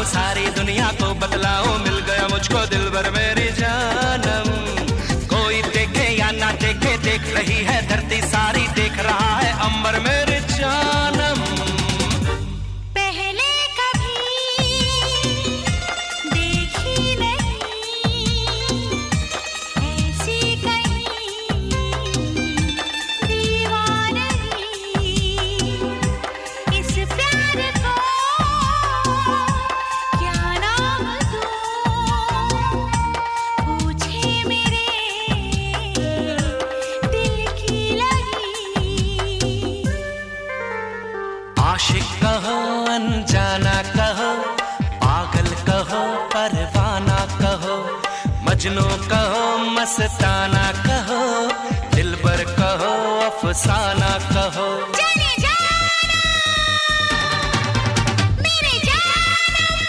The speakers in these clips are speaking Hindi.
सारी दुनिया को बतलाऊं, मिल गया मुझको दिलबर मेरी जानम। कोई देखे या ना देखे, देख रही है धरती सारी, देख रहा है अंबर मेरी जानम। पहले कभी देखी नहीं ऐसी कहीं दीवानगी, इस प्यार को क्या नाम दूं, पूछे मेरे दिल की लगी। आशिक कहो, अनजाना कहो, पागल कहो, परवाना कहो, मजनू कहो, मस्ताना कहो, दिलबर कहो, अफसाना कहो। जाने जाना मेरे जानम,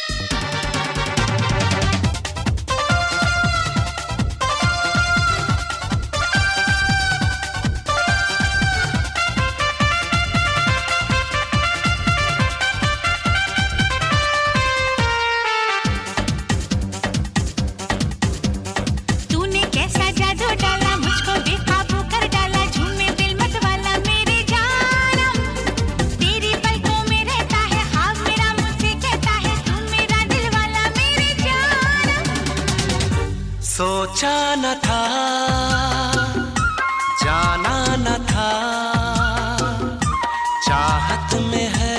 तूने कैसा जादू डाला, मुझको बेकाबू कर डाला, झूमे दिल मत वाला मेरे जानम। तेरी पलकों में रहता है ख्वाब मेरा, मुझसे कहता है तू मेरा दिल वाला मेरे जानम। सोचा न था, जाना न था, चाहत में है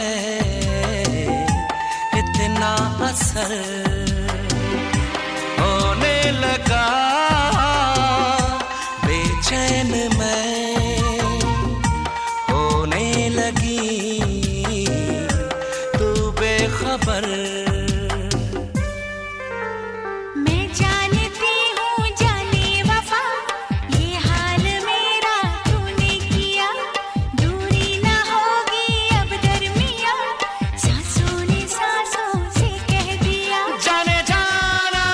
इतना असर, होने लगा बेचैन मैं, होने लगी तू बेखबर। मैं जानती हूँ जाने वफा, ये हाल मेरा तूने किया, दूरी ना होगी अब दरमिया, सांसों ने सांसों से कह दिया। जाने जाना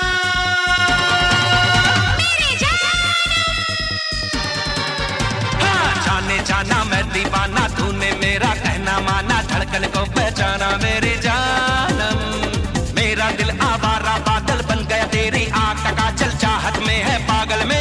मेरे जानम, हाँ, जाने जाना मैं दीवाना, तूने मेरा कहना माना, धड़कन को पहचाना मेरी जानम। मेरा दिल आवारा बादल बन गया, तेरी आँख का काजल, चाहत में है पागल में